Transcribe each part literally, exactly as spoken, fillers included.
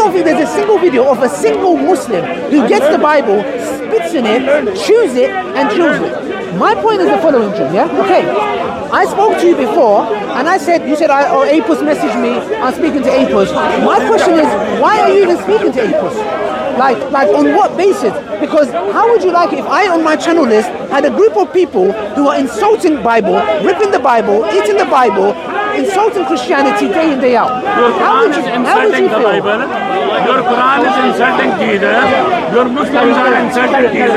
don't think there's a single video of a single Muslim who gets the Bible, spits in it, chews it, and chews it. My point is the following, Jim, yeah? Okay. I spoke to you before, and I said, you said, I, oh, Apus messaged me, I'm speaking to Apus. My question is, why are you even speaking to Apus? Like, like on what basis? Because how would you like it if I, on my channel list, had a group of people who are insulting Bible, ripping the Bible, eating the Bible, insulting Christianity day in, day out? How would you, how would you feel? Your Quran is insulting Jesus. Your Muslims are insulting Jesus.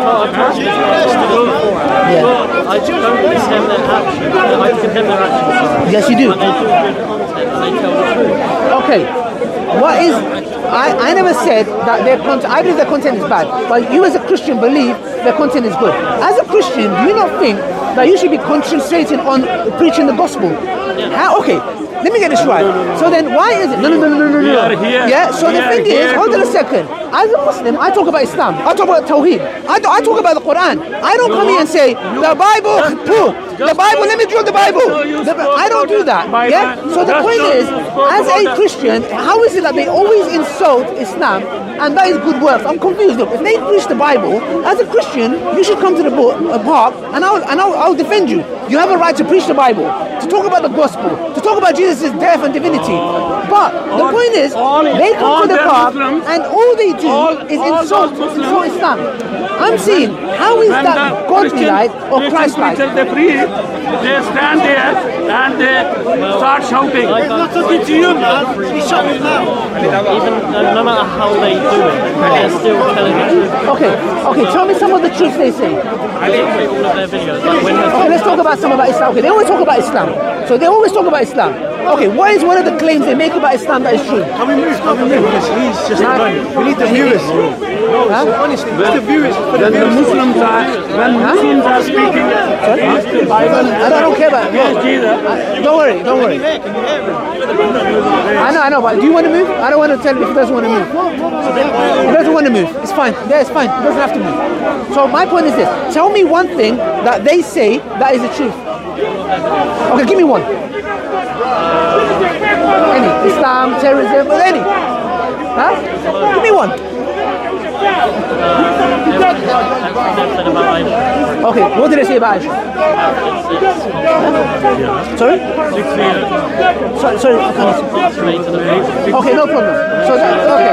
Yeah. I don't condemn their actions. I condemn their actions. Yes, you do. But they do good content and they tell the truth. Okay. What is... I, I never said that their content... I believe their content is bad. But you as a Christian believe their content is good. As a Christian, do you not think that you should be concentrating on preaching the gospel? How? Okay. Let me get this right. So then why is it... No, no, no, no, no, no. We are here. Yeah, so We the are thing is... here Hold on a to- second. As a Muslim, I talk about Islam. I talk about Tawheed. I, do- I talk about the Quran. I don't come here and say, the Bible... pooh, the Bible, let me drill the Bible. The, I don't do that. Yeah? So the point is, as a Christian, how is it that they always insult Islam and that is good works? I'm confused. Look, if they preach the Bible, as a Christian, you should come to the bo- uh, park and, I'll, and I'll, I'll defend you. You have a right to preach the Bible, to talk about the gospel, to talk about Jesus' death and divinity. But the point is, they come to the park and all they do is insult, insult Islam. I'm saying, how is that godly-like or Christ-like? They preach, they stand there and they start shouting. Like, Not talking to you, man. He's shouting now. even no, no matter how they do it, they're still telling the truth. Okay, okay, tell me some of the truths they say. I literally all of their videos. Like when they're Okay, let's talk about some about Islam. Okay, they always talk about Islam. So they always talk about Islam. Okay, what is one of the claims they make about Islam that is true? Can we move? Can we move? Because he's just Huh? done. We need the viewers. Huh? Honestly, just the viewers. For the When the viewers. Muslims are, when Muslims are speaking against the Bible, I don't, I don't care about against Jesus, I- Don't worry, don't worry. I know, I know, but do you want to move? I don't want to tell him if he doesn't want to move. He doesn't want to move. It's fine. Yeah, it's fine. He doesn't have to move. So my point is this. Tell me one thing that they say that is the truth. Okay, give me one. Any. Islam, terrorism, any. Huh? Give me one. everything they've said about Aisha. Okay, what did they say about Aisha? Sorry? Sorry, sorry. I can't- Straight to the point. Okay, no problem. So, that, okay.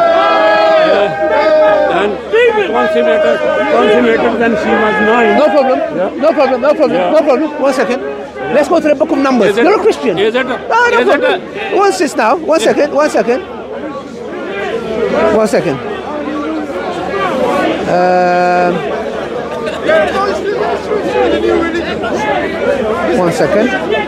and consummated, consummated when she was nine. No problem. No problem. No problem. No problem. One second. Let's go to the Book of Numbers. Is it- You're a Christian. is it- No, no is it problem. One second now. One second. One second. One second. Um, one second.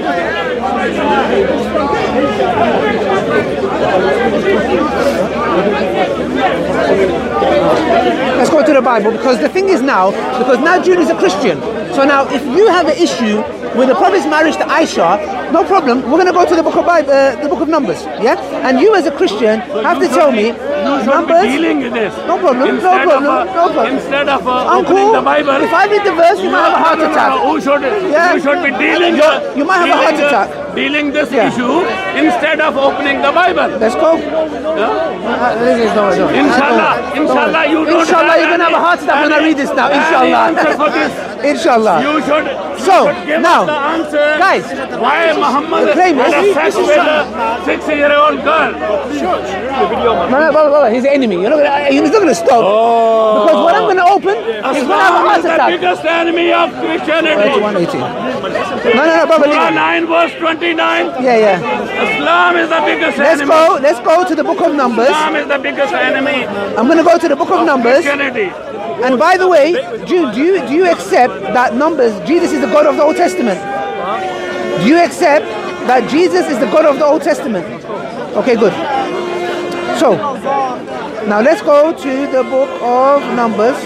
Let's go to the Bible, because the thing is now, because now Jude is a Christian. So now if you have an issue with the Prophet's marriage to Aisha, no problem, we're going to go to the book of Bible, uh, the book of Numbers, yeah? And you as a Christian have to tell me, Numbers, Dealing with this. no problem, no Instead of, problem, uh, no problem. Instead of uh, Uncle, opening the Bible, if I read the verse, you might have a heart No, no, no, attack. Who should, Yeah. you should be dealing, You- you might have a heart dealing, uh, attack. dealing this Yeah. issue instead of opening the Bible. Let's go. Uh, this is- no, no. Inshallah, Don't- inshallah, you don't Inshallah, have you're going to have a heart attack when I any- read this now. any Inshallah. answer for this. Inshallah. You should, So, you should give now, us the answer. guys, why Muhammad the claim had is- a sex with a six-year-old girl. No, no, blah, blah, blah. He's an enemy. You're not gonna, he's not going to stop. Oh. Because what I'm going to open, he's going to have a Islam heart is the attack. biggest enemy of Christianity. thirty-one eighteen. No, no, no, brother. leave Surah it. nine verse twenty-nine. Yeah, yeah. Islam is the biggest Let's enemy. go. Let's go to the book of Numbers. Islam is the biggest enemy I'm going to go to the book of Numbers. Christianity. And by the way, Jude, do you do you accept that Numbers, Jesus is the God of the Old Testament? Do you accept that Jesus is the God of the Old Testament? Okay, good. So, now let's go to the book of Numbers.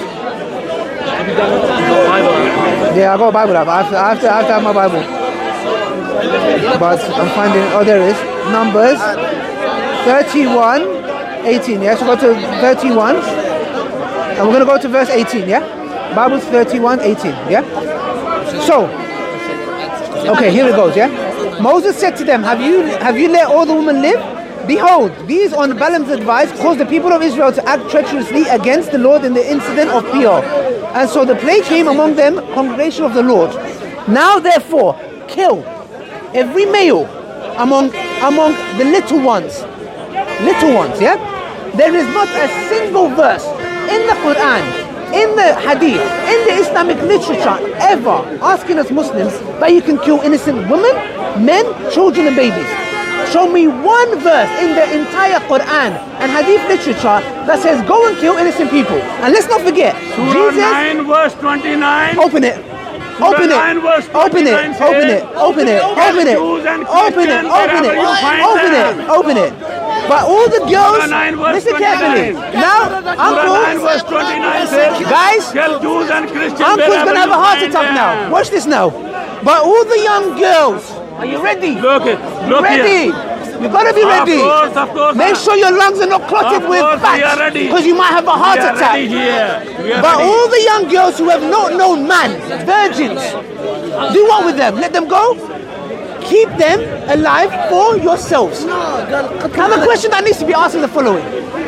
Yeah, I got a Bible app. I have to, I have to, I have to have my Bible. But I'm finding, oh, there it is. Numbers thirty-one eighteen. Yeah, so go to thirty-one. And we're going to go to verse eighteen, yeah? Bible's thirty-one eighteen, yeah? So, okay, here it goes, yeah? Moses said to them, have you have you let all the women live? Behold, these on Balaam's advice caused the people of Israel to act treacherously against the Lord in the incident of Peor. And so the plague came among them, congregation of the Lord. Now therefore, kill every male among among the little ones. Little ones, yeah? There is not a single verse in the Quran, in the Hadith, in the Islamic literature ever asking us Muslims that you can kill innocent women, men, children and babies. Show me one verse in the entire Quran and Hadith literature that says go and kill innocent people. And let's not forget, Surah Jesus, nine verse twenty-nine. open it. Open it, open it, open it, open it, open it, open it, open it, open it, open it. But all the girls, listen carefully. Now, Uncle, guys, Uncle's gonna have a heart attack now. Watch this now. But all the young girls, are you ready? Look it, look ready. here. You gotta be ready. Of course, of course. Make sure your lungs are not clotted Of with course, we are fat, ready. because you might have a heart We are attack. ready here. We are But ready. all the young girls who have not known man, virgins, do what with them? Let them go? Keep them alive for yourselves. Now the question that needs to be asked is the following.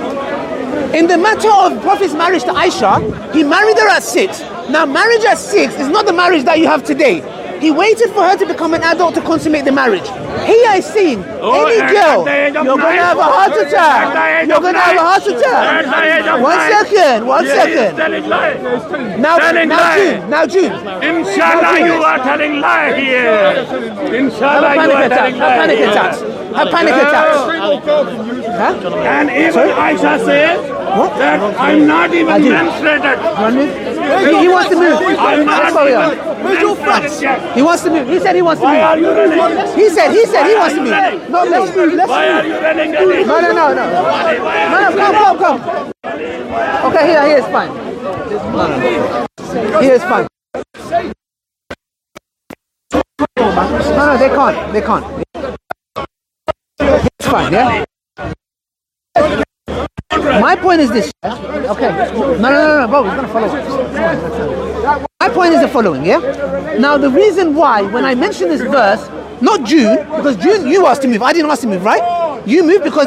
In the matter of Prophet's marriage to Aisha, he married her at six. Now marriage at six is not the marriage that you have today. He waited for her to become an adult to consummate the marriage. Here I seen Oh, any at- girl, at the age of you're gonna nine. have a heart At the attack. age You're of gonna have a nine. heart At the age attack. of One nine. second, one Yeah, second. he's telling lie. Now, telling now lie. June, now June. Inshallah, you are telling lie here. Have Inshallah, a you panic are attack. telling Have lie panic here. attacks. Have panic attacks. Huh? And even Aisha says What? that I'm not even Ajit. menstruated. He, he wants to move. I'm not Let's carry on. even menstruated yet. He wants to move. He said he wants to Why are move. you running? He said he said he Why wants are to you running? move. No, let's move. Let's Why are move. you running? Daddy? No, no, no, no. No, no, come, come, come. Okay, here, here is fine. No, no. Here is fine. No, no, they can't. They can't. It's fine, yeah? My point is this. Okay. No, no, no, no, Bob, he's going to follow us. My point is the following, yeah? Now, the reason why, when I mention this verse, not June, because June, you asked to move. I didn't ask to move, right? You moved because